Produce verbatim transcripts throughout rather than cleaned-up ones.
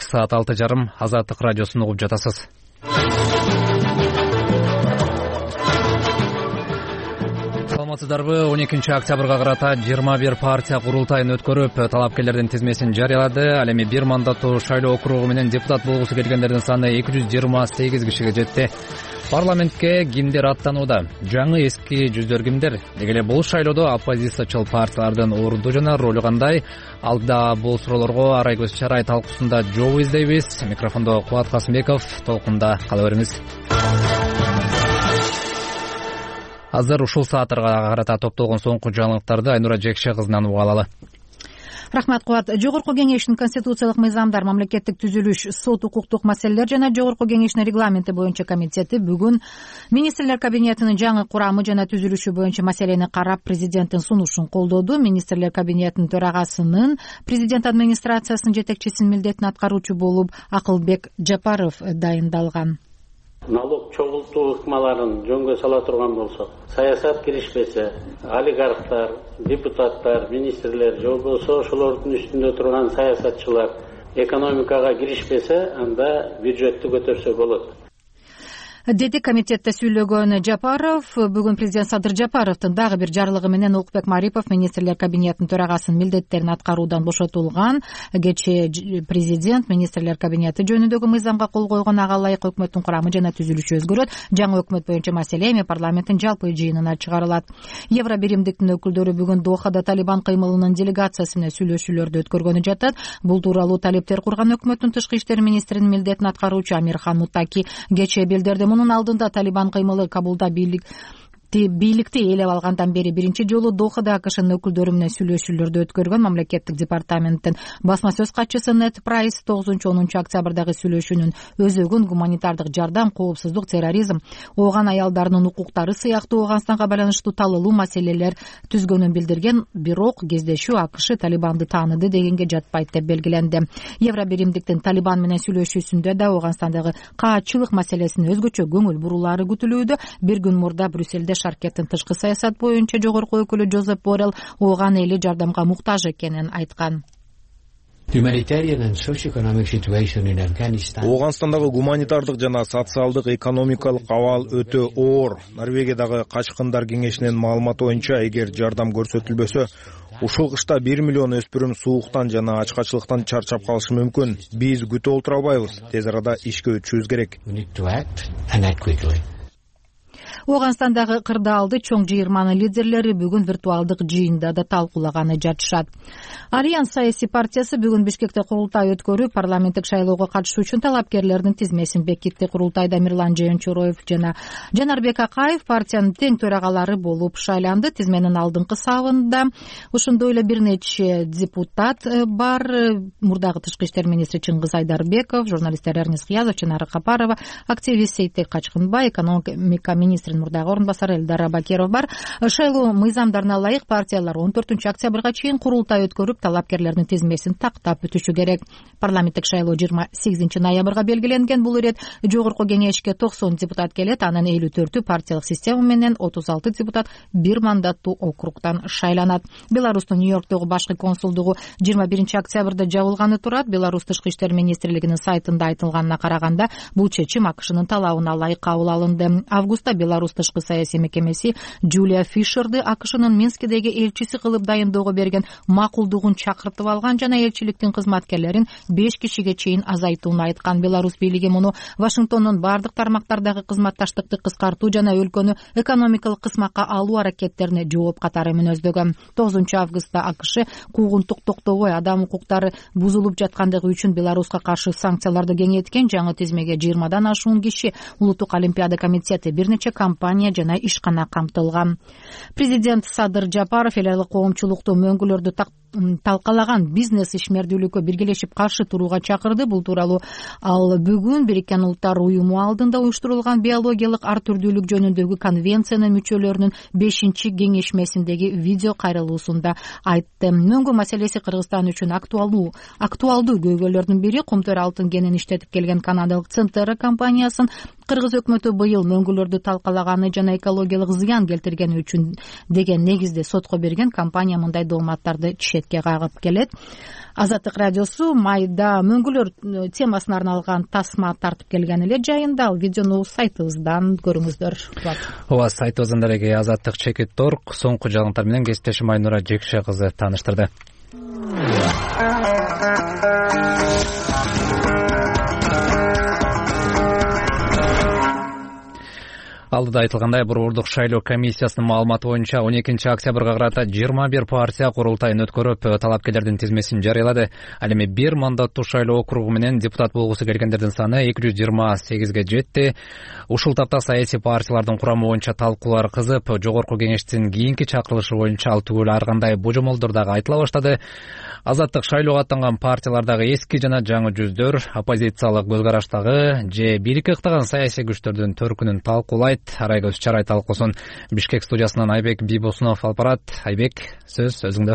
саат алты жарым Азаттык радиосун угуп жатасыз. Саламатсыздарбы? он экинчи октябрга карата жыйырма бир партия курултайын өткөрүп, талапкерлердин тизмесин жарыялады. Ал эми бир мандаттуу шайлоо округу менен депутат болгусу келгендердин саны эки жүз жыйырма сегиз кишиге жетти. Парламентке кимдер аттанууда? Жаңы эски жүздөр кимдер? Деги эле бул шайлоодо оппозициячыл партиялардын орду жана ролу кандай? Алда бул суроолорго арай көз чарай талкуусунда жооп издейбиз. Микрофондо Кубат Касымбеков, толкунда кала бериңиз. Азыр ушул сааттарга карата топтолгон соңку жаңылыктарды Айнура Жекше кызынан уга алалы. Рахмат, Кубат. Жогорку кеңештин конституциялык мыйзамдар, мамлекеттик түзүлүш, сот укуктук маселелер жана Жогорку кеңештин регламенти боюнча комитети бүгүн министрлер кабинетинин жаңы курамы жана түзүлүшү боюнча маселени карап, президенттин сунушун колдоду. Министрлер кабинетинин төрагасынын президент администрациясынын жетекчисинин милдетин аткаруучу болуп Акылбек Жапаров дайындалган. Налог чогултуу ыкмаларын жөнгө сала турган болсок, саясат киришпесе, олигархтар, депутаттар, министрлер же болбосо ошолордун үстүндө турган саясатчылар экономикага киришпесе, анда бюджетти көтөрсө болот, деди комитетте сүйлөгөн Жапаров. Бүгүн президент Садыр Жапаровдун дагы бир жарлыгы менен Улукбек Марипов министрлер кабинетинин төрагасынын милдеттерин аткаруудан бошотулган. Кечээ президент министрлер кабинети жөнүндөгү мыйзамга кол койгон, ага ылайык өкмөттүн курамы жана түзүлүшү өзгөрөт. Жаңы өкмөт боюнча маселе эми парламенттин жалпы жыйынына чыгарылат. Евро биримдиктин өкүлдөрү бүгүн Дохада Талибан кыймылынын делегациясы менен сүйлөшүүлөрдү өткөргөнү жатат. Бул тууралуу талептер курган өкмөттүн тышкы иштер министринин милдетин аткаруучу Амирхан Муттаки кечээ билдирди. Мунун алдында Талибан кыймылы Кабулда бийлик бийликти ээлеп алгандан бери биринчи жолу Дохада АКШнын өкүлдөрү менен сүйлөшүүлөрдү өткөргөн. Мамлекеттик департаменттин басма сөз катчысы Нет Прайс тогузунчу онунчу октябрдагы сүйлөшүүнүн өзөгүн гуманитардык жардам, коопсуздук, терроризм, ооган аялдарынын укуктары сыяктуу Ооганстанга байланыштуу талылуу маселелер түзгөнүн билдирген. Бирок кездешүү АКШ Талибанды тааныды дегенге жатпайт деп белгиленди. Евро биримдиктин Талибан менен сүйлөшүүсүндө да Ооганстандагы каатчылык маселесине өзгөчө көңүл бурулары күтүлүүдө. Бир күн мурда Брюссельде Шаркеттин тышкы саясат боюнча жогорку өкүлү Жозеп Боррелл ооган эли жардамга муктаж экенин айткан. Ооганстандагы гуманитардык жана социалдык экономикалык абал өтө оор. Норвегиядагы Качкындар кеңешинин маалыматы боюнча, эгер жардам көрсөтүлбөсө, ушул кышта бир миллион өспүрүм сууктан жана ачкачылыктан чарчап калышы мүмкүн. Биз күтүп отура албайбыз. Тез арада ишке өтүшүбүз керек. Ооганстандагы кырдаалды чоң жыйырманын лидерлери бүгүн виртуалдык жыйында да талкуулаганы жатышат. Альянс саясий партиясы бүгүн Бишкекте курултай өткөрүп, парламенттик шайлоого катышуу үчүн талапкерлердин тизмесин бекитти. Курултайда Мирлан Жээнчороев жана Жанарбек Акаев партиянын тең төрагалары болуп шайланды. Тизменин алдыңкы сабында ошондой эле бир нече депутат бар. Мурдагы тышкы иштер министри Чыңгыз Айдарбеков, журналисттер Эрнис Кыязов, Чынары Капарова, активист Сейтек Качкынбай, экономика министринин мурдагы орун басары Элдар Абакеров бар. Шайлоо мыйзамдарына ылайык партиялар он төртүнчү октябрга чейин курултай өткөрүп, талапкерлердин тизмесин тактап бүтүшү керек. Парламенттик шайлоо жыйырма сегизинчи ноябрга белгиленген. Бул ирет жогорку кеңешке токсон депутат келет, анын элүү төртү партиялык система менен, отуз алты депутат бир мандаттуу округтан шайланат. Беларустун Нью-Йорктогу башкы консулдугу жыйырма биринчи октябрда жабылганы турат. Беларусь тышкы иштер министрлигинин сайтында айтылганына караганда, бул чечим АКШнын талабына ылайык кабыл алынды. Августта Беларусь тышкы саясий мекемеси Джулия Фишерди АКШнын Минскидеги элчиси кылып дайындоого берген макулдугун чакыртып алган жана элчиликтин кызматкерлерин беш кишиге чейин азайтууну айткан. Беларусь бийлиги муну Вашингтондун бардык тармактардагы кызматташтыкты кыскартуу жана өлкөнү экономикалык кысмакка алуу аракеттерине жооп катары мүнөздөгөн. тогузунчу августта АКШ куугунтук токтобой адам укуктары бузулуп жаткандыгы үчүн Беларуска каршы санкцияларды кеңейткен. Жаңы тизмеге жыйырмадан ашуун киши, Улуттук олимпиада комитети, бир нече компания жана ишкана камтылган. Президент Садыр Жапаров эл аралык коомчулукту мөңгүлөрдү талкалаган бизнес ишмердүүлүккө биргелешип каршы турууга чакырды. Бул тууралуу ал бүгүн Бириккен Улуттар уюму алдында уюштурулган биологиялык ар түрдүүлүк жөнүндөгү конвенциянын мүчөлөрүнүн бешинчи кеңешмесиндеги видео кайрылуусунда айтты. Мөңгү маселеси Кыргызстан үчүн актуалдуу актуалдуу көйгөйлөрдүн бири. Кумтөр алтын кенин иштетип келген канадалык Центера компаниясын Кыргыз өкмөтү быйыл мөңгүлөрдү талкалаганы жана экологиялык зыян келтиргени үчүн деген негизде сотко берген. Компания мындай дооматтарды чечет четке кагып келет. Азаттык радиосу майда мөңгүлөр темасына арналган тасма тартып келген эле жайында. Ал видеону сайтыбыздан көрүңүздөр. Ооба, сайтыбыздан деле Азаттык чекит точка орг соңку жаңылыктар менен кесиптешим Айнура Жекше кызы тааныштырды. Алдыда айтылгандай, Борбордук шайлоо комиссиясынын маалыматы боюнча он экинчи октябрга карата жыйырма бир партия курултайын өткөрүп, талапкерлердин тизмесин жарыялады. Ал эми бир мандаттуу шайлоо округу менен депутат болгусу келгендердин саны эки жүз жыйырма сегизге жетти. Ушул тапта саясий партиялардын курамы боюнча талкуулар кызып, жогорку кеңештин кийинки чакырылышы боюнча ал түгүл ар кандай божомолдор дагы айтыла баштады. Азаттык шайлоого аттанган партиялардагы эски жана жаңы жүздөр, оппозициялык көз караштагы же бийликке ыктаган саясий күчтөрдүн төркүнүн талкуулайт. Арайгөз Чарай талкуусун Бишкек студиясынан Айбек Бибосунов алып барат. Айбек, сөз өзүңдө.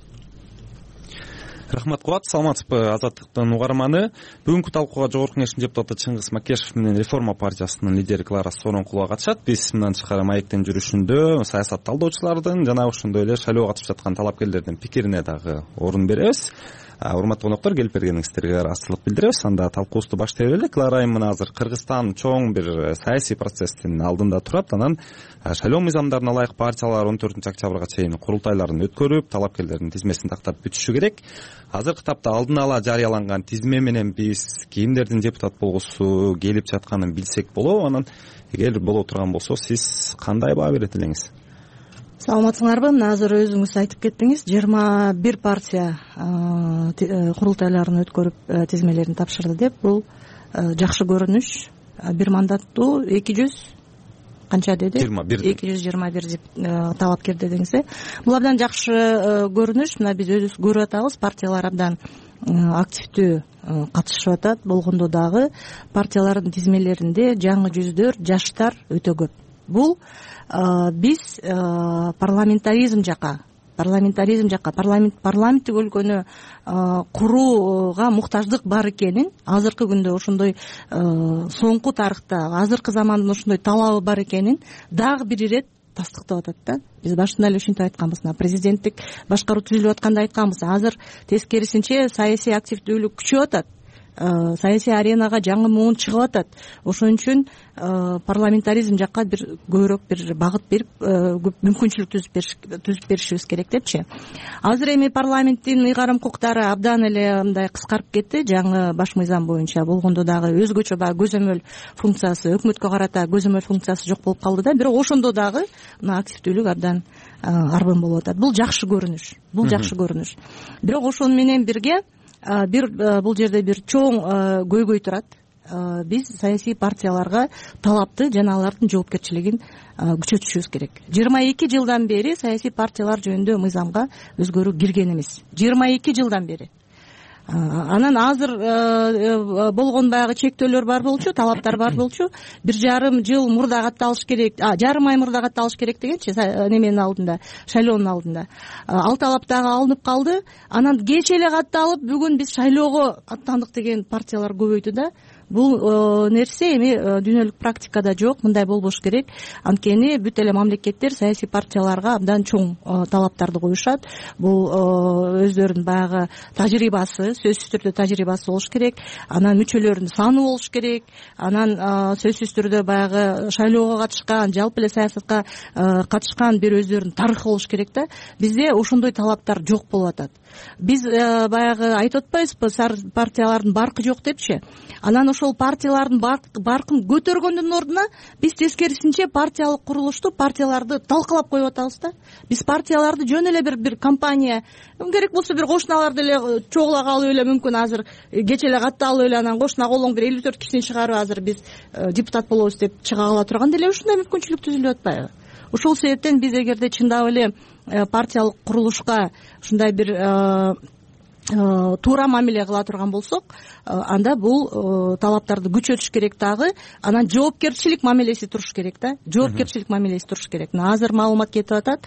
Рахмат Кубат, саламатсызбы Азаттыктын угарманы. Бүгүнкү талкууга жогорку кеңештин депутаты Чыңгыз Макешев менен Реформа партиясынын лидери Клара Сооронкулова катышат. Биз мындан тышкары маектин жүрүшүндө саясат талдоочулардын жана ошондой эле шайлоого катышып жаткан талапкерлердин пикирине дагы орун беребиз. Урматтуу коноктор, келип бергениңиздерге ыраазычылык билдиребиз. Анда талкуубузду баштай берели. Клара айым мына азыр Кыргызстан чоң бир саясий процесстин алдында турат. Анан шайлоо мыйзамдарына ылайык партиялар он төртүнчү октябрга чейин курултайларын өткөрүп, талапкерлердин тизмесин тактап бүтүшү керек. Азыркы тапта алдын ала жарыяланган тизме менен биз кимдердин депутат болгусу келип жатканын билсек болобу? Анан эгер боло турган болсо, сиз кандай баа берет элеңиз? Саламатсыңарбы? Мына азыр өзүңүз айтып кеттиңиз, жыйырма бир партия курултайларын өткөрүп тизмелерин тапшырды деп. Бул жакшы көрүнүш. Бир мандаттуу эки жүз канча деди? жыйырма бир. эки жүз жыйырма бир талапкер дедиңиз. Бул абдан жакшы көрүнүш. Мына биз өзүбүз көрүп атабыз, партиялар абдан активдүү катышып атат. Болгондо дагы партиялардын тизмелеринде жаңы жүздөр, жаштар өтө көп. Бул биз парламентаризм жака парламентаризм жака парламент парламенттик өлкөнү курууга муктаждык бар экенин, азыркы күндө ошондой соңку тарыхта азыркы замандын ошондой талабы бар экенин дагы бир ирет тастыктап атат да. Биз башында эле ушинтип айтканбыз, президенттик башкаруу түзүлүп атканда айтканбыз. Азыр тескерисинче саясий активдүүлүк күчөп атат. Саясий аренага жаңы муун чыгып атат. Ошон үчүн парламентаризм жакка бир көбүрөөк бир багыт берип, көп мүмкүнчүлүк түзүп беришибиз керек депчи. Азыр эми парламенттин ыйгарым укуктары абдан эле мындай кыскарып кетти. Жаңы баш мыйзам боюнча болгондо дагы өзгөчө баягы көзөмөл функциясы, өкмөткө карата көзөмөл функциясы жок болуп калды да. Бирок ошондо дагы мына активдүүлүк абдан арбын болуп атат. Бул жакшы көрүнүш. Бул жакшы көрүнүш. Бирок ошону менен бирге бир бул жерде бир чоң көйгөй турат. Биз саясий партияларга талапты жана алардын жоопкерчилигин күчөтүшүбүз керек. жыйырма эки жылдан бери саясий партиялар жөнүндө мыйзамга өзгөрүү кирген эмес. жыйырма эки жылдан бери. Анан азыр болгон баягы чектөөлөр бар болчу, талаптар бар болчу. Бир жарым жыл мурда катталыш керек, жарым ай мурда катталыш керек дегенчи, неменин алдында, шайлоонун алдында. Ал талап дагы алынып калды. Анан кеч эле катталып, бүгүн биз шайлоого аттандык деген партиялар көбөйдү да. Бул нерсе эми дүйнөлүк практикада жок, мындай болбош керек. Анткени бүт эле мамлекеттер саясий партияларга абдан чоң талаптарды коюшат. Бул өздөрүнүн баягы тажрыйбасы, сөзсүз түрдө тажрыйбасы болуш керек. Анан мүчөлөрүнүн саны болуш керек. Анан сөзсүз түрдө баягы шайлоого катышкан, жалпы эле саясатка катышкан бир өздөрүнүн тарыхы болуш керек да. Бизде ошондой талаптар жок болуп атат. Биз баягы айтып атпайбызбы, партиялардын баркы жок депчи. Анан ошол партиялардын баркын көтөргөндүн ордуна биз тескерисинче партиялык курулушту, партияларды талкалап коюп атабыз да. Биз партияларды жөн эле бир бир компания, керек болсо бир кошуналарды эле чогула калып эле мүмкүн азыр кеч эле катталып эле анан кошуна колуң бир элүү төрт кишини чыгарып азыр биз депутат болобуз деп чыга кала турган деле ушундай мүмкүнчүлүк түзүлүп атпайбы? Ошол себептен биз эгерде чындап эле партиялык курулушка ушундай бир туура мамиле кыла турган болсок, анда бул талаптарды күчөтүш керек дагы. Анан жоопкерчилик мамилеси туруш керек да. Жоопкерчилик мамилеси туруш керек. Азыр маалымат кетип атат.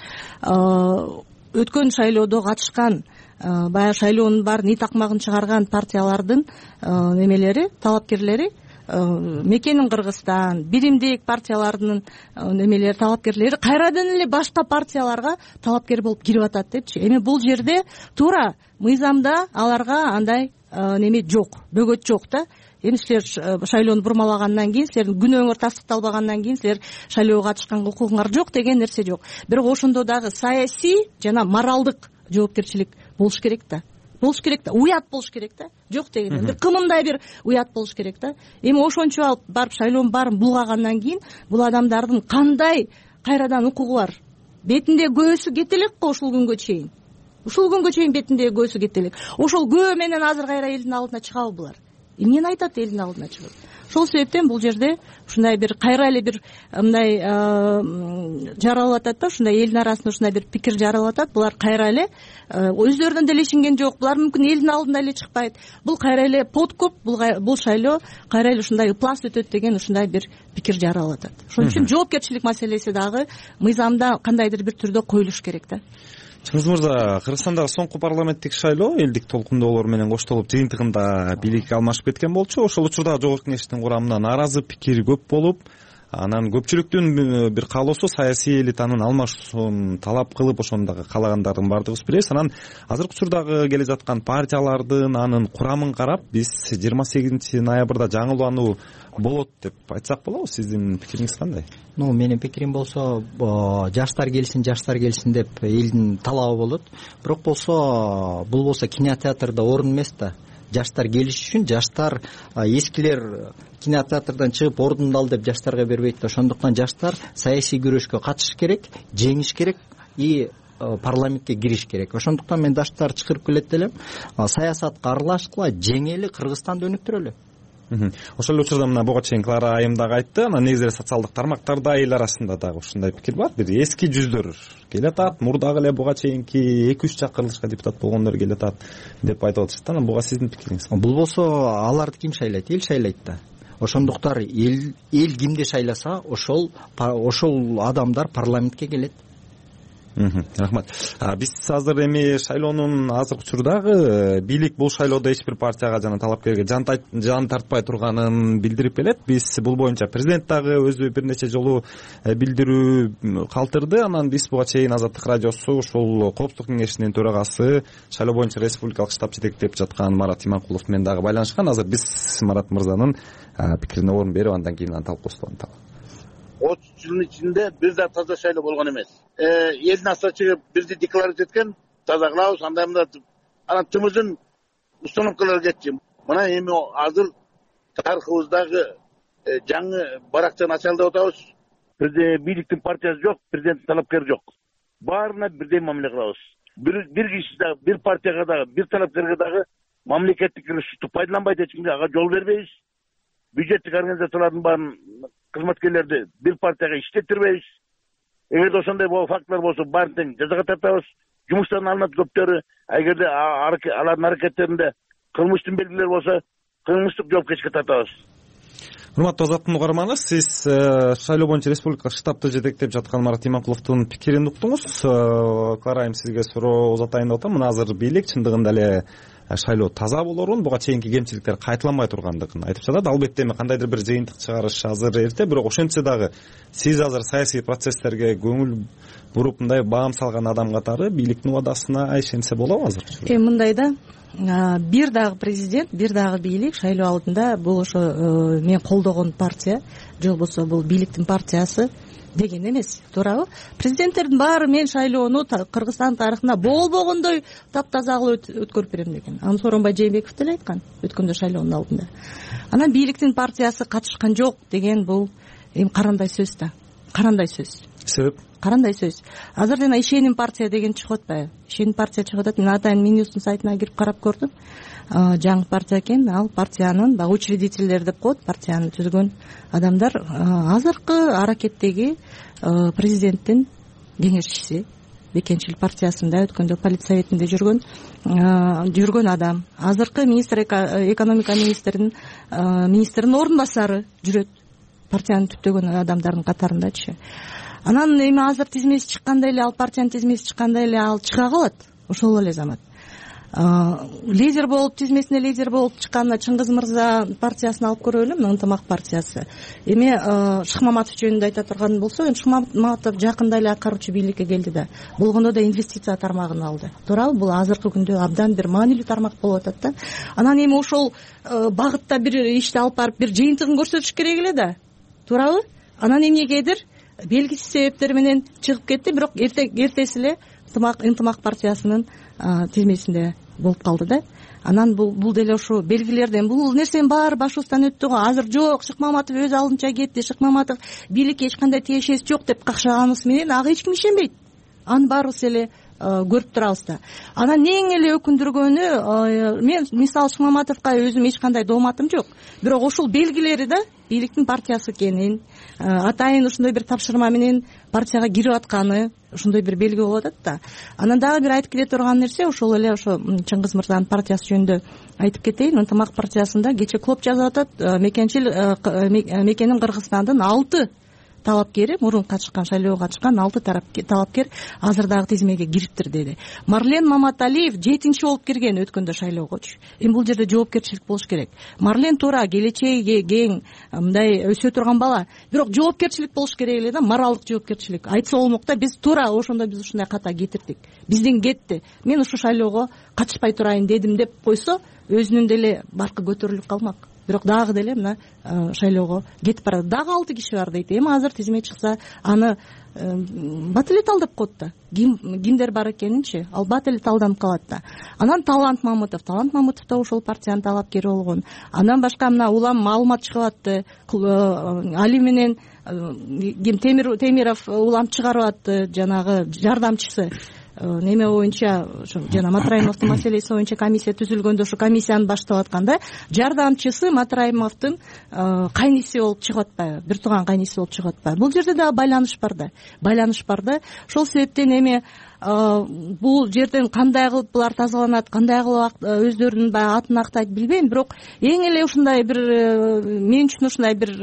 Өткөн шайлоодо катышкан, баягы шайлоонун баарын ит акмагын чыгарган партиялардын немелери, талапкерлери мекенин Кыргызстан, биримдик партиялардын немелери, талапкерлери кайрадан эле башка партияларга талапкер болуп кирип атат депчи. Эми бул жерде туура мыйзамда аларга андай неме жок, бөгөт жок да. Эми силер шайлоону бурмалагандан кийин, силердин күнөөңөр тастыкталбагандан кийин силер шайлоого катышканга укугуңар жок деген нерсе жок. Бирок ошондо дагы саясий жана моралдык жоопкерчилик болуш керек да. Болуш керек да, уят болуш керек да. Жок дегенде бир кымындай бир уят болуш керек да. Эми ошончо алып барып шайлоонун баарын булгагандан кийин бул адамдардын кандай кайрадан укугу бар? Бетинде көөсү кете элек го ушул күнгө чейин. Ушул күнгө чейин бетинде көөсү кете элек. Ошол көө менен азыр кайра элдин алдына чыгабы булар? Эмнени айтат элдин алдына чыгып? Ошол себептен бул жерде ушундай бир кайра эле бир мындай жаралып атат да, ушундай элдин арасында ушундай бир пикир жаралып атат. Булар кайра эле өздөрүнөн деле ишенген жок. Булар мүмкүн элдин алдында эле чыкпайт. Бул кайра эле подкуп, бул шайлоо кайра эле ушундай ыплас өтөт деген ушундай бир пикир жаралып атат. Ошон үчүн жоопкерчилик маселеси дагы мыйзамда кандайдыр бир түрдө коюлуш керек да. Чыңгыз мырза, Кыргызстандагы соңку парламенттик шайлоо элдик толкундоолор менен коштолуп жыйынтыгында бийлик алмашып кеткен болчу. Ошол учурда Жогорку Кеңештин курамына нааразы пикир көп болуп, анан көпчүлүктүн бир каалоосу саясий элитанын алмашуусун талап кылып, ошону дагы каалагандардын баардыгыбыз билебиз. Анан азыркы учурдагы келе жаткан партиялардын анын курамын карап, биз жыйырма сегизинчи ноябрда жаңылануу болот деп айтсак болобу? Сиздин пикириңиз кандай? Ну, менин пикирим болсо, жаштар келсин, жаштар келсин деп элдин талабы болот. Бирок болсо, бул болсо кинотеатрда орун эмес да. Жаштар келиш үчүн, жаштар эскилер кинотеатрдан чыгып ордунду ал деп жаштарга бербейт да. Ошондуктан жаштар саясий күрөшкө катышыш керек, жеңиш керек и парламентке кириш керек. Ошондуктан мен жаштар чакырып келет элем, саясатка аралашкыла, жеңели, Кыргызстанды өнүктүрөлү. Ошол учурда мына буга чейин Клара айым дагы айтты, анан негизи эле социалдык тармактарда эл арасында дагы ушундай пикир бар. Бир эски жүздөр келатат, мурдагы эле буга чейинки эки үч чакырылышка депутат болгондор келатат деп айтып атышат. Анан буга сиздин пикириңиз? Бул болсо аларды ким шайлайт? Эл шайлайт да. Ошондуктан эл эл кимди шайласа, ошол ошол адамдар парламентке келет. Рахмат. Биз азыр эми шайлоонун азыркы учурдагы бийлик бул шайлоодо эч бир партияга жана талапкерге жан тартпай турганын билдирип келет. Биз бул боюнча президент дагы өзү бир нече жолу билдирүү калтырды. Анан биз буга чейин Азаттык радиосу ушул Коопсуздук кеңешинин төрагасы, шайлоо боюнча республикалык штаб жетектеп жаткан Марат Иманкулов менен дагы байланышкан. Азыр биз Марат мырзанын пикирине орун берип, андан кийин аны талкуусунан отуз жылдын ичинде бир да таза шайлоо болгон эмес. Элдин астына чыгып бирди декларация эткен, таза кылабыз, андай мындай. Анан тымыздын установкалары кетти. Мына эми азыр тарыхыбыздагы жаңы барактан ачалып атабыз. Бизде бийликтин партиясы жок, президенттин талапкери жок. Баарына бирдей мамиле кылабыз. Бир бир киши дагы, бир партияга дагы, бир талапкерге дагы мамлекеттик ресурсту пайдаланбайт, эч кимге ага жол бербейбиз. Бюджеттик организациялардын баарын кызматкерлерди бир партияга иштеттирбейбиз. Эгерде ошондой фактылар болсо баарын тең жазага тартабыз. Жумуштан алынат көптөрү. Эгерде алардын аракеттеринде кылмыштын белгилери болсо, кылмыштык жоопкерчиликке тартабыз. Урматтуу Азаттын угарманы, сиз шайлоо боюнча республикалык штабты жетектеп жаткан Марат Иманкуловдун пикирин уктуңуз. Клара айым, сизге суроо узатайын деп атам. Мына азыр бийлик чындыгында эле шайлоо таза болорун, буга чейинки кемчиликтер кайталанбай тургандыгын айтып жатат. Албетте эми кандайдыр бир жыйынтык чыгарыш азыр эрте, бирок ошентсе дагы сиз азыр саясий процесстерге көңүл буруп мындай баам салган адам катары бийликтин убадасына ишенсе болобу азыр? Эми мындай да, бир дагы президент, бир дагы бийлик шайлоо алдында бул ошо мен колдогон партия же болбосо бул бийликтин партиясы деген эмес, туурабы? Президенттердин баары мен шайлоону Кыргызстан тарыхында болбогондой таптаза кылып өткөрүп берем деген. Аны Сооронбай Жээнбеков деле айткан өткөндө шайлоонун алдында. Анан бийликтин партиясы катышкан жок деген бул эми карандай сөз да. Карандай сөз. Себеп? Карандай сөз. Азыр жана ишеним партия деген чыгып атпайбы? Ишеним партия чыгып атат. Мен атайын Минюстун сайтына кирип карап көрдүм. Жаңы партия экен. Ал партиянын баягы учредительдер деп коет, партияны түзгөн адамдар азыркы аракеттеги президенттин кеңешчиси, Бекенчил партиясында өткөндө политсоветинде жүргөн жүргөн адам. Азыркы министр, экономика министринин министринин орун басары жүрөт. Партиянын түптөгөн адамдардын катарындачы. Анан эми азыр тизмеси чыкканда эле, ал партиянын тизмеси чыкканда эле ал чыга калат. Ошол эле замат. лидер болуп тизмесине лидер болуп чыкканына Чыңгыз мырза партиясын алып көрөлү, мына ынтымак партиясы. Эми Шыкмаматов жөнүндө айта турган болсо, эми Шыкмаматов жакында эле аткаруучу бийликке келди да, болгондо да инвестиция тармагын алды. Туурабы? Бул азыркы күндө абдан бир маанилүү тармак болуп атат да. Анан эми ошол багытта бир ишти алып барып бир жыйынтыгын көрсөтүш керек эле да. Туурабы? Анан эмнегедир белгисиз себептер менен чыгып кетти, бирок эртеси эле ынтымак партиясынын тизмесинде болуп калды да. Анан бул бул деле ошо белгилерден, бул нерсенин баары башыбыздан өттү го. Азыр жок, Шыкмаматов өз алдынча кетти, Шыкмаматов бийликке эч кандай тиешеси жок деп какшаганыбыз менен ага эч ким ишенбейт. Анын баарыбыз эле көрүп турабыз да. Анан эң эле өкүндүргөнү, мен мисалы Шыкмаматовго өзүм эч кандай дооматым жок, бирок ошол белгилери да бийликтин партиясы экенин, атайын ушундай бир тапшырма менен партияга кирип атканы ошондой бир белги болуп атат да. Анан дагы бир айтып кете турган нерсе, ошол эле ошо Чыңгыз мырзанын партиясы жөнүндө айтып кетейин. Ынтымак партиясында кече клоп жазып атат, мекенчил мекенин Кыргызстандын алты талапкери, мурун катышкан, шайлоого катышкан алты талапкер азыр дагы тизмеге кириптир деди. Марлен Маматалиев жетинчи болуп кирген өткөндө шайлоогочу. Эми бул жерде жоопкерчилик болуш керек. Марлен туура келечеги кең, мындай өсө турган бала, бирок жоопкерчилик болуш керек эле да, моралдык жоопкерчилик. Айтса болмок да, биз туура ошондо биз ушундай ката кетирдик. Бизден кетти. Мен ушу шайлоого катышпай турайын дедим деп койсо, өзүнүн деле баркы көтөрүлүп калмак. Бирок дагы деле мына шайлоого кетип барат. Дагы алты киши бар дейт. Эми азыр тизме чыкса, аны бат эле талдап коет да. Кимдер бар экенинчи, ал бат эле талданып калат да. Анан Талант Мамытов, Талант Мамытов да ошол партиянын талапкери болгон. Андан башка мына улам маалымат чыгып атты. Али менен ким Темиров улам чыгарып атты, жанагы жардамчысы. Неме боюнча жана Матраимовдун маселеси боюнча комиссия түзүлгөндө ошо комиссияны баштап атканда жардамчысы Матраимовдун кайниси болуп чыгып атпайбы, бир тууган кайниси болуп чыгып атпайбы. Бул жерде дагы байланыш бар да, байланыш бар да. Ошол себептен эми бул жерден кандай кылып булар тазаланат, кандай кылып өздөрүнүн баягы атын актайт билбейм, бирок эң эле ушундай бир мен үчүн ушундай бир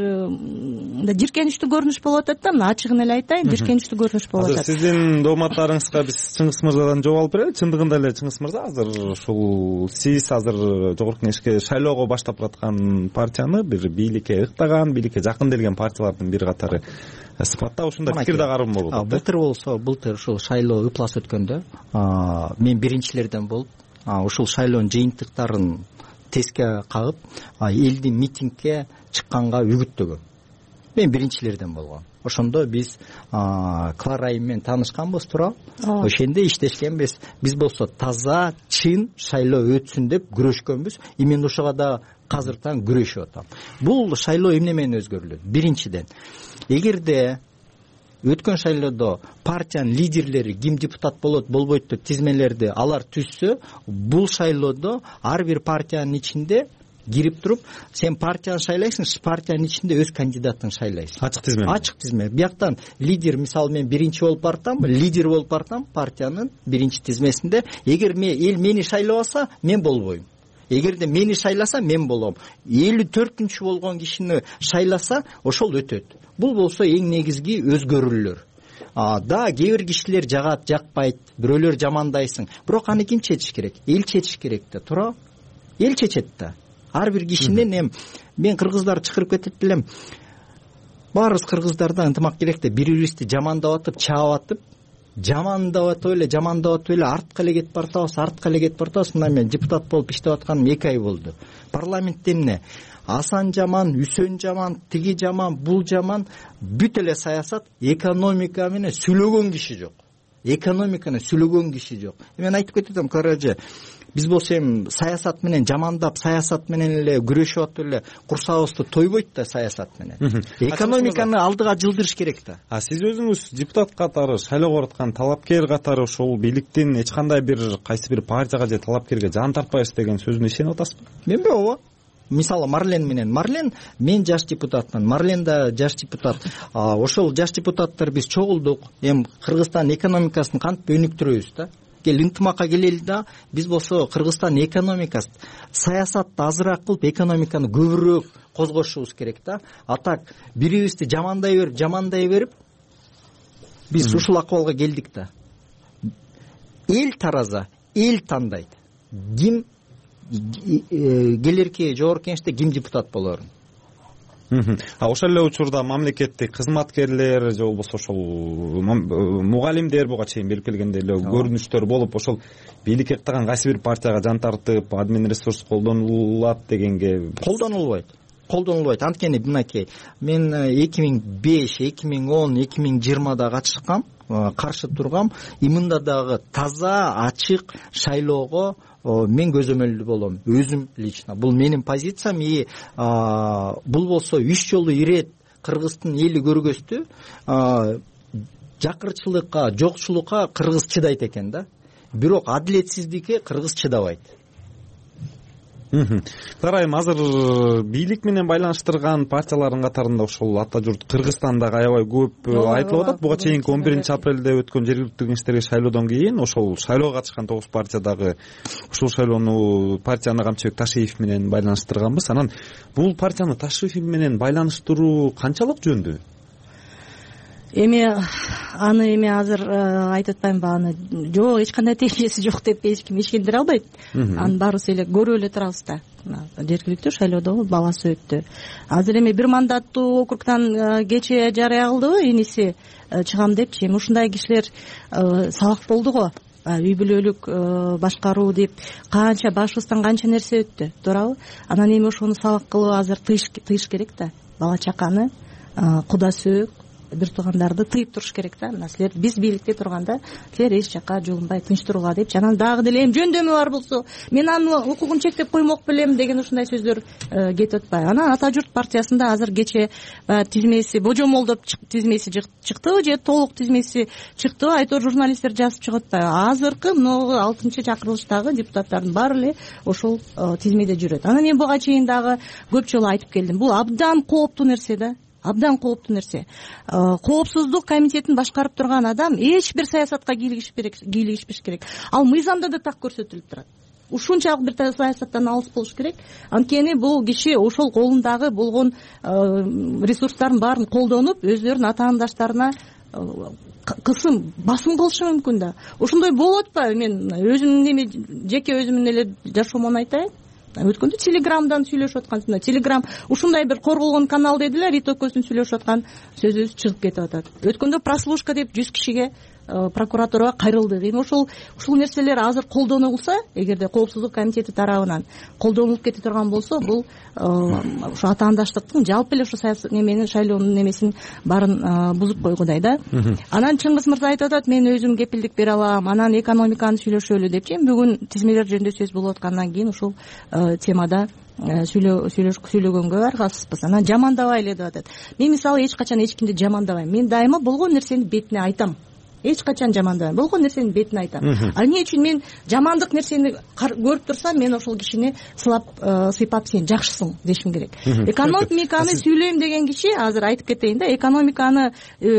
жиркеничтүү көрүнүш болуп атат да. Мына ачыгын эле айтайын, жиркеничтүү көрүнүш болуп атат. Азыр сиздин дооматтарыңызга биз Чыңгыз мырзадан жооп алып берели. Чындыгында эле Чыңгыз мырза, азыр ушул сиз азыр жогорку кеңешке шайлоого баштап бараткан партияны бир бийликке ыктаган, бийликке жакын келген партиялардын бир катары сыпатта ушундай пикир да карым болуп атат. Былтыр болсо, былтыр ушул шайлоо ыплас өткөндө мен биринчилерден болуп, ушул шайлоонун жыйынтыктарын теске кагып, элдин митингге чыкканга үгүттөгөм. Мен биринчилерден болгом. Ошондо биз Клара айым менен таанышканбыз, туурабы? Ошондо иштешкенбиз. Биз болсо таза, чын шайлоо өтсүн деп күрөшкөнбүз. Именно ошого да азыртан күрөшүп атам. Бул шайлоо эмне менен өзгөрүлөт? Биринчиден, эгерде өткөн шайлоодо партиянын лидерлери ким депутат болот, болбойт деп тизмелерди алар түзсө, бул шайлоодо ар бир партиянын ичинде кирип туруп, сен партияны шайлайсың, партиянын ичинде өз кандидатын шайлайсың. Ачык тизме. Ачык тизме. Бияктан лидер, мисалы мен биринчи болуп бартам, лидер болуп бартам партиянын биринчи тизмесинде. Эгер эл мени шайлабаса, мен болбойм. Эгерде мени шайласа, мен болом. элүү төртүнчү болгон кишини шайласа, ошол өтөт. Бул болсо эң негизги өзгөрүүлөр. Да, кээ бир кишилер жагат, жакпайт, бирөөлөр жамандайсың. Бирок аны ким чечиш керек? Эл чечиш керек да, туура? Эл чечет да. Ар бир кишинен эм мен кыргыздар чакырып кетет белем. Баарыбыз кыргыздарда ынтымак керек да, бири-бирибизди жамандап атып, чаап атып, жамандап атып эле, жамандап атып эле артка эле кетип бартабыз, артка эле кетип бартабыз. Мына мен депутат болуп иштеп атканым эки ай болду. Парламентте эмне? Асан жаман, Үсөн жаман, тиги жаман, бул жаман, бүт эле саясат, экономика менен сүйлөгөн киши жок. Экономиканы сүйлөгөн киши жок. Мен айтып кетем, каражы, биз болсо эми саясат менен жамандап, саясат менен эле күрөшүп атып эле курсагыбызды тойбойт да саясат менен. Экономиканы алдыга жылдырыш керек да. А сиз өзүңүз депутат катары, шайлоого бараткан талапкер катары ошол бийликтин эч кандай бир кайсы бир партияга же талапкерге жан тартпайбыз деген сөзүнө ишенип атасызбы? Мен ооба. Мисалы Марлен менен, Марлен мен жаш депутатмын, Марлен да жаш депутат. Ошол жаш депутаттар биз чогулдук. Эми Кыргызстан экономикасын кантип өнүктүрөбүз да? Кел ынтымакка келели да, биз болсо Кыргызстан экономикасы, саясатты азыраак кылып, экономиканы көбүрөөк козгошубуз керек да. А так бирибизди жамандай берип, жамандай берип биз ушул акыбалга келдик да. Эл тараза, эл тандайт. ким келерки жогорку кеңеште ким депутат болорун. А ошол эле учурда мамлекеттик кызматкерлер же болбосо ошол мугалимдер буга чейин берип келгенде эле көрүнүштөр болуп, ошол бийликке каттаган кайсы бир партияга жан тартып, админ ресурс колдонулат дегенге колдонулбайт. Колдонулбайт. Анткени мынакей, мен эки миң беш, эки миң он, эки миң жыйырмада катышкам, каршы тургам. Имында дагы таза, ачык шайлоого мен көзөмөлдүү болом, өзүм лично. Бул менин позициям. И бул болсо үч жолу ирет Кыргыздын эли көргөздү. Жакырчылыкка, жокчулукка кыргыз чыдайт экен да. Бирок адилетсиздикке кыргыз чыдабайт. Карайм, азыр бийлик менен байланыштырган партиялардын катарында ошол ата журт Кыргызстандагы аябай көп айтылып атат. Буга чейинки он биринчи апрелде өткөн жергиликтүү кеңештерге шайлоодон кийин ошол шайлоого катышкан тогуз партиядагы ушул шайлоону партияны Камчыбек Ташиев менен байланыштырганбыз. Анан бул партияны Ташиев менен байланыштыруу канчалык жөндүү? Эми аны эми азыр айтып атпаймынбы, аны жок, эч кандай тиешеси жок деп эч ким ишендире албайт. Анын баарыбыз эле көрүп эле турабыз да. Жергиликтүү шайлоодо баласы өттү. Азыр эми бир мандаттуу округтан кечээ жарыя кылдыбы, иниси чыгам депчи. Эми ушундай кишилер сабак болду го. Үй бүлөлүк башкаруу деп канча башыбыздан канча нерсе өттү, туурабы? Анан эми ошону сабак кылып азыр тыйыш керек да. Бала чаканы, куда сөөк, бир туугандарды тыйып туруш керек да. Мына силер биз бийликте турганда силер эч жака жолунбай тынч турууга депчи. Анан дагы деле эми жөндөмү бар болсо мен анын укугун чектеп коймок белем деген ушундай сөздөр кетип атпайбы. Анан Ата журт партиясында азыр кечээ тизмеси божомолдоп тизмеси чыктыбы же толук тизмеси чыктыбы, айтор журналисттер жазып чыгып атпайбы. Азыркы могу алтынчы чакырылыштагы депутаттардын баары эле ошол тизмеде жүрөт. Анан мен буга чейин дагы көп жолу айтып келдим. Бул абдан кооптуу нерсе да. Абдан кооптуу нерсе. Коопсуздук комитетин башкарып турган адам эч бир саясатка кийлигишпеш керек. Ал мыйзамда да так көрсөтүлүп турат. Ушунчалык бир саясаттан алыс болуш керек. Анткени бул киши ошол колундагы болгон ресурстардын баарын колдонуп, өздөрүнүн атаандаштарына кысым, басым кылышы мүмкүн да. Ошондой болуп атпайбы? Мен өзүмдүн эми жеке өзүмдүн эле жашоомон айтайын. Өткөндө Телеграмдан сүйлөшүп аткансында, Телеграм ушундай бир корголгон канал дедилер, ит өкөсүн сүйлөшүп аткан сөзүбүз чыгып кетип атат. Өткөндө прослушка деп жүз кишиге прокуратурага кайрылдык. Эми ошол ушул нерселер азыр колдонулса, эгерде коопсуздук комитети тарабынан колдонулуп кете турган болсо, бул ошо атаандаштыктын жалпы эле ошо саясат неменин шайлоонун немесин баарын бузуп койгудай да. Анан Чыңгыз мырза айтып атат, мен өзүм кепилдик бере алам, анан экономиканы сүйлөшөлү депчи. Бүгүн тизмелер жөнүндө сөз болуп аткандан кийин ушул темада сүйлөгөнгө аргасызбыз. Анан жамандабай эле деп атат. Мен мисалы эч качан эч кимди жамандабайм. Мен дайыма болгон нерсени бетине айтам. Эч качан жамандабайм. Болгон нерсени бетине айтам. А эмне үчүн мен жамандык нерсени көрүп турсам, мен ошол кишини сылап, сыйпап сен жакшысың дешим керек. Экономиканы сүйлөйм деген киши, азыр айтып кетейин да, экономиканы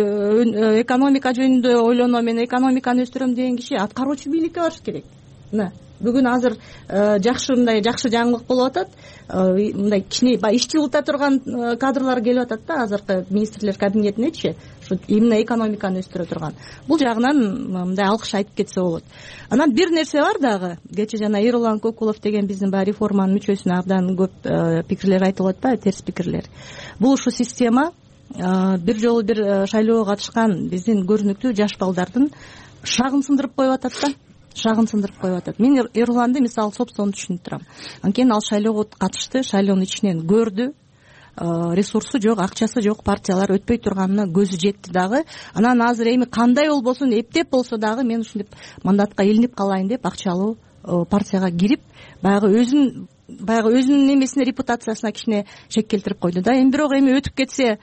экономика жөнүндө ойлоном, мен экономиканы өстүрөм деген киши аткаруучу бийликке барыш керек. Мына бүгүн азыр жакшы мындай жакшы жаңылык болуп атат. Мындай кичине иш жылыта турган кадрлар келип атат да, азыркы министрлер кабинетинечи, ушу именно экономиканы өстүрө турган. Бул жагынан мындай алкыш айтып кетсе болот. Анан бир нерсе бар дагы. Кечээ жана Эрулан Көкулов деген биздин баягы реформанын мүчөсүнө абдан көп пикирлер айтылып атпайбы, терс пикирлер. Бул ушу система бир жолу бир шайлоого катышкан биздин көрүнүктүү жаш балдардын шагын сындырып коюп атат да. Шагын сындырып коюп атат. Мен Эруланды мисалы собственно түшүнүп турам. Анткени ал шайлоого катышты, шайлоонун ичинен көрдү, ресурсу жок, акчасы жок, партиялар өтпөй турганына көзү жетти дагы. Анан азыр эми кандай болбосун эптеп болсо дагы мен ушинтип мандатка илинип калайын деп акчалуу партияга кирип, баягы өзүн баягы өзүнүн немесине, репутациясына кичине шек келтирип койду да. Эми бирок эми өтүп кетсе,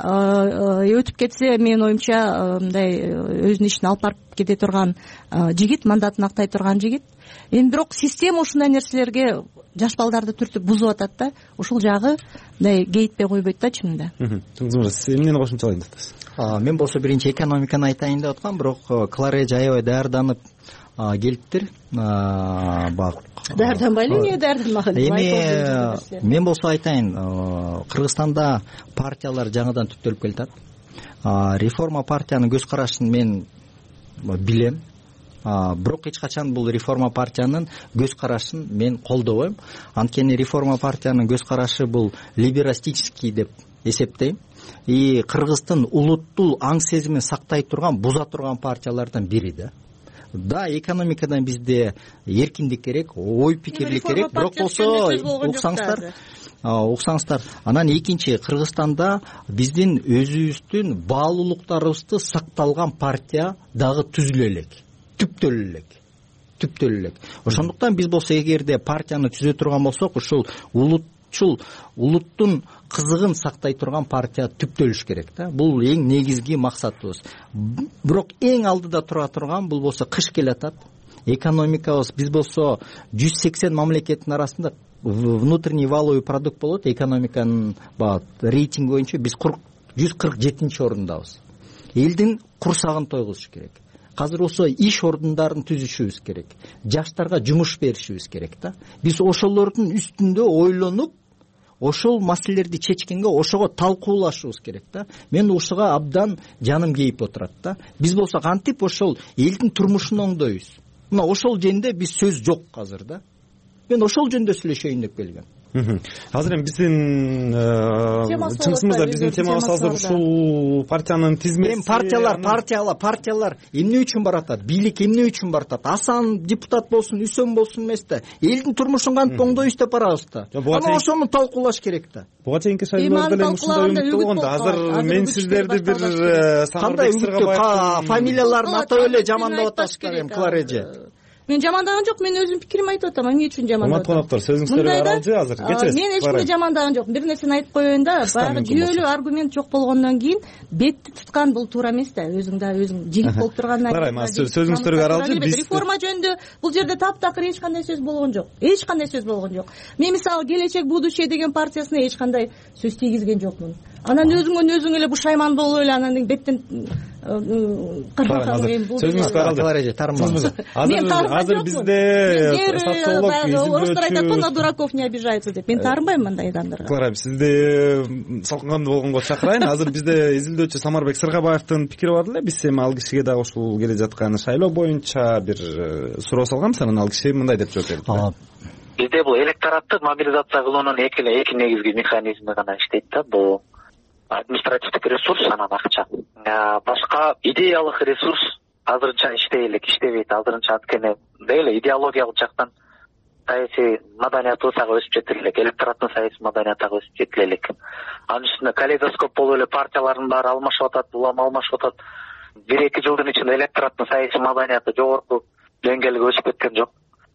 өтүп кетсе, менин оюмча мындай өзүнүн ишин алып барып кете турган жигит, мандатын актай турган жигит. Эми бирок система ушундай нерселерге жаш балдарды түртүп бузуп атат да. Ушул жагы мындай кейитпей койбойт да чынында. Чыңгыз мырза, сиз эмнени кошумчалайын деп атасыз? Мен болсо биринчи экономиканы айтайын деп аткам, бирок Кларэж аябай даярданып келиптир. Даярданбай эле, эмне даярданбаган? Эми мен болсо айтайын, Кыргызстанда партиялар жаңыдан түптөлүп келатат. Реформа партиянын көз карашын мен билем. бирок эч качан бул реформа партиянын көз карашын мен колдобойм. Анткени реформа партиянын көз карашы бул либералистический деп эсептейм. И Кыргыздын улуттул аң сезимин сактай турган, буза турган партиялардан бири да. Да, экономикадан бизде эркиндик керек, ой пикирлик керек, бирок болсо уксаңыздар, уксаңыздар. Анан экинчи, Кыргызстанда биздин өзүбүздүн баалуулуктарыбызды сакталган партия дагы түзүлө элек, түптөлө элек. Түптөлө элек. Ошондуктан биз болсо эгерде партияны түзө турган болсок, ушул улутчул, улуттун кызыгын сактай турган партия түптөлүш керек да. Бул эң негизги максатыбыз. Бирок эң алдыда тура турган бул болсо кыш келатат. Экономикабыз биз болсо жүз сексен мамлекеттин арасында внутренний валовый продукт болот, экономиканын рейтинги боюнча биз жүз кырк жетинчи орундабыз. Элдин курсагын тойгузуш керек. Азыр болсо иш ордундарын түзүшүбүз керек. Жаштарга жумуш беришибиз керек да. Биз ошолордун үстүндө ойлонуп, ошол маселелерди чечкенге ошого талкуулашыбыз керек да. Мен ушуга абдан жаным кейип отурат да. Биз болсо кантип ошол элдин турмушун оңдойбуз. Мына ошол жөнүндө биз сөз жок азыр да. Мен ошол жөнүндө сүйлөшөйүн деп келгем. Азыр эми биздин чыгышыбызда биздин темабыз азыр ушул партиянын тизмеси. Эми партиялар, партиялар, партиялар эмне үчүн баратат? Бийлик эмне үчүн баратат? Асан депутат болсун, Үсөн болсун эмес да. Элдин турмушун кантип оңдойбуз деп барабыз да. Аны ошону талкуулаш керек да. Буга чейинки шайлоодо деле ушундай үмүт болгондо. Азыр мен сиздерди бир кандай үмүттү фамилияларын атап эле жамандап атасыздар эми Клареже. Мен жамандаган жок, мен өзүм пикиримди айтып атам. Эмне үчүн жамандап атам? Урматтуу коноктор, сөзүңүздөргө аралжы азыр. Кечиресиз. Мен эч кимди жамандаган жок. Бир нерсени айтып коеюн да, баягы жүйөлүү аргумент жок болгондон кийин бетти туткан бул туура эмес да. Өзүң да өзүң жигит болуп тургандан кийин. Карайм, сөзүңүздөргө аралжы. Реформа жөнүндө бул жерде таптакыр эч кандай сөз болгон жок. Эч кандай сөз болгон жок. Мен мисалы Келечек будущее деген партиясына эч кандай сөз тийгизген жокмун. Анан өзүңөн өзүң эле бушайман болуп эле анан беттен сөзүңүзгө аралжы. Азыр бизде орустар айтат го, на дураков не обижаются деп. Мен таарынбайм мындай адамдарга. Клара, сизди салкындуу болгонго чакырайын. Азыр бизде изилдөөчү Самарбек Сыргабаевдин пикири бар эле. Биз эми ал кишиге дагы ушул келе жаткан шайлоо боюнча бир суроо салганбыз, анан ал киши мындай деп жооп берди. Бизде бул электоратты мобилизация кылуунун эки эле эки негизги механизми гана иштейт да. Бул административдик ресурс, анан акча. Башка идеялык ресурс азырынча иштей элек, иштебейт азырынча. Анткени дейле идеологиялык жактан саясий маданиятыбыз ага өсүп жетире элек, электораттын саясий маданияты ага өсүп жетиле элек. Анын үстүнө калейдоскоп болуп эле партиялардын баары алмашып атат, улам алмашып атат. Бир эки жылдын ичинде электораттын саясий маданияты жогорку деңгээлге өсүп кеткен жок.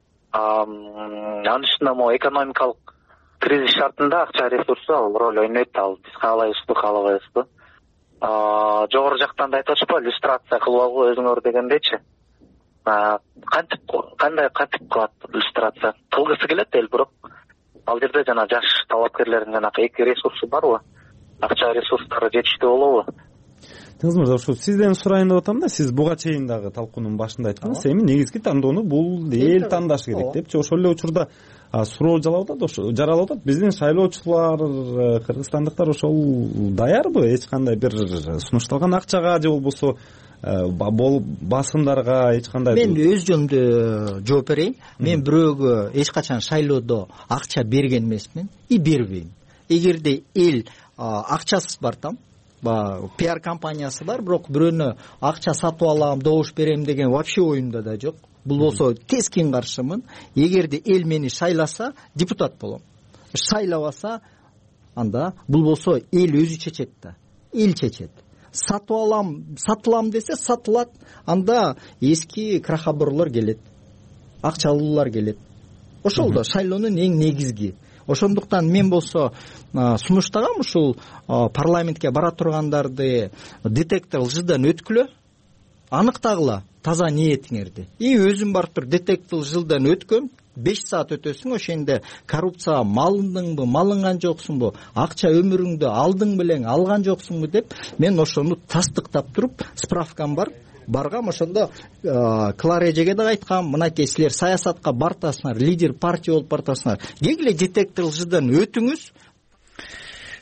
Анын үстүнө могу экономикалык кризис шартында акча ресурсу ал роль ойнойт. Ал биз каалайбызбы, каалабайбызбы? Жогору жактан да айтып атышпа, иллюстрация кылып алгы өзүңөр дегендечи. Кантип кандай кантип кылат иллюстрация? Кылгысы келет эл, бирок ал жерде жана жаш талапкерлердин жанагы эки ресурсу барбы? Акча ресурстары жетиштүү болобу? Тыңыз мырза, ушу сизден сурайын деп атам да. Сиз буга чейин дагы талкуунун башында айткансыз, эми негизги тандоону бул эл тандашы керек депчи. Ошол эле учурда суроо жаралып атат, жаралып атат. Биздин шайлоочулар, кыргызстандыктар ошол даярбы? Эч кандай бир сунушталган акчага же болбосо басымдарга эч кандай? Мен өз жөнүмдө жооп берейин. Мен бирөөгө эч качан шайлоодо акча берген эмесмин и бербейм. Эгерде эл акчасыз бартам, пиар компаниясы бар, бирок бирөөнө акча сатып алам, добуш берем деген вообще оюмда да жок. Бул болсо кескин каршымын. Эгерде эл мени шайласа, депутат болом. Шайлабаса, анда бул болсо эл өзү чечет да. Эл чечет. Сатып алам, сатылам десе сатылат. Анда эски крахабырлар келет. Акчалуулар келет. Ошол да шайлоонун эң негизги. Ошондуктан мен болсо сунуштагам ушул парламентке бара тургандарды детектор лжыдан өткүлө, аныктагыла таза ниетиңерди. И өзүм барып туруп детектор жылдан өткөм, беш саат өтөсүң, ошенде коррупция малындыңбы, малынган жоксуңбу, акча өмүрүңдү алдың белең, алган жоксуңбу деп мен ошону тастыктап туруп, справкам бар, баргам. Ошондо Кларежеге да айткам, мынакей силер саясатка бартасыңар, лидер партия болуп бартасыңар, кегиле детектор лжыдан өтүңүз.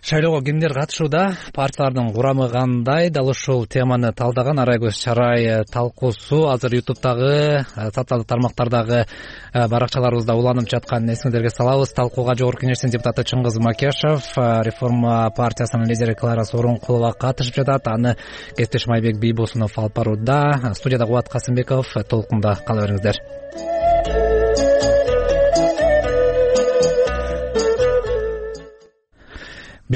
Шайлоого кимдер катышууда, партиялардын курамы кандай? Дал ушул теманы талдаган Арайкөз Чарай талкуусу азыр ютубтагы, социалдык тармактардагы баракчаларыбызда уланып жатканын эсиңиздерге салабыз. Талкууга Жогорку Кеңештин депутаты Чыңгыз Макешов, Реформа партиясынын лидери Клара Сооронкулова катышып жатат. Аны кесиптешим Айбек Бийбосунов алып барууда. Студияда Кубат Касымбеков, толкунда кала бериңиздер.